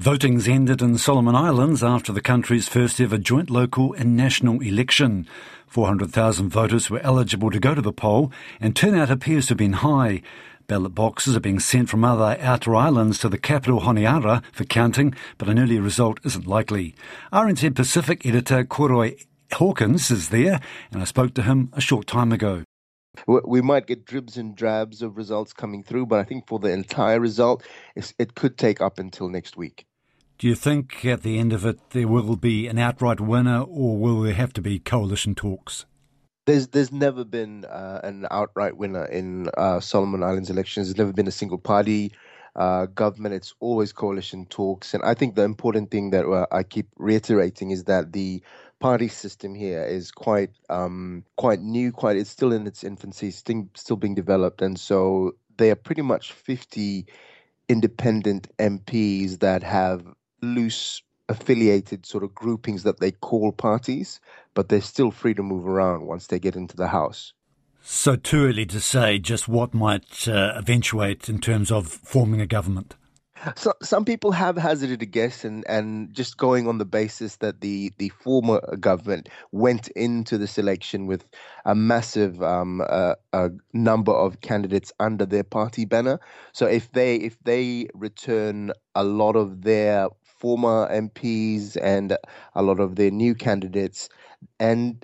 Voting's ended in Solomon Islands after the country's first ever joint local and national election. 400,000 voters were eligible to go to the poll, and turnout appears to have been high. Ballot boxes are being sent from other outer islands to the capital Honiara for counting, but an early result isn't likely. RNZ Pacific editor Koroi Hawkins is there, and I spoke to him a short time ago. We might get dribs and drabs of results coming through, but I think for the entire result, it could take up until next week. Do you think at the end of it there will be an outright winner, or will there have to be coalition talks? There's never been an outright winner in Solomon Islands elections. There's never been a single party government. It's always coalition talks. And I think the important thing that I keep reiterating is that the party system here is quite new, it's still in its infancy, still being developed. And so there are pretty much 50 independent MPs that have loose affiliated sort of groupings that they call parties, but they're still free to move around once they get into the House. So too early to say just what might eventuate in terms of forming a government? So, some people have hazarded a guess and just going on the basis that the former government went into this election with a massive a number of candidates under their party banner. So if they return a lot of their former MPs and a lot of their new candidates and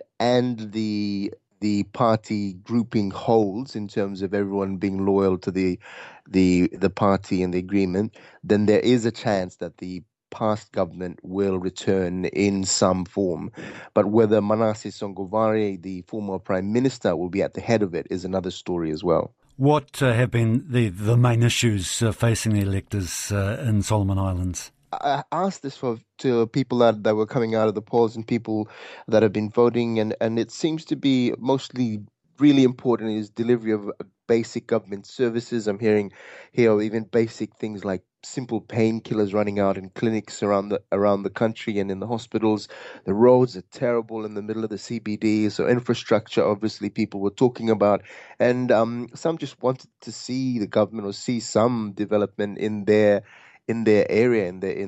the party grouping holds in terms of everyone being loyal to the party and the agreement, then there is a chance that the past government will return in some form. But whether Manasseh Songo'o, the former prime minister, will be at the head of it is another story as well. What have been the main issues facing the electors in Solomon Islands? I asked this to people that were coming out of the polls and people that have been voting, and it seems to be mostly really important is delivery of basic government services. I'm hearing here even basic things like simple painkillers running out in clinics around the country and in the hospitals. The roads are terrible in the middle of the CBD, so infrastructure obviously people were talking about, and some just wanted to see the government or see some development in their area,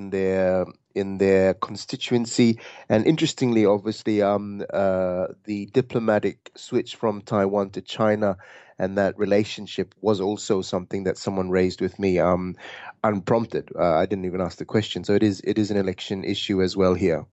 in their constituency. And interestingly, obviously, the diplomatic switch from Taiwan to China and that relationship was also something that someone raised with me unprompted. I didn't even ask the question. So it is an election issue as well here.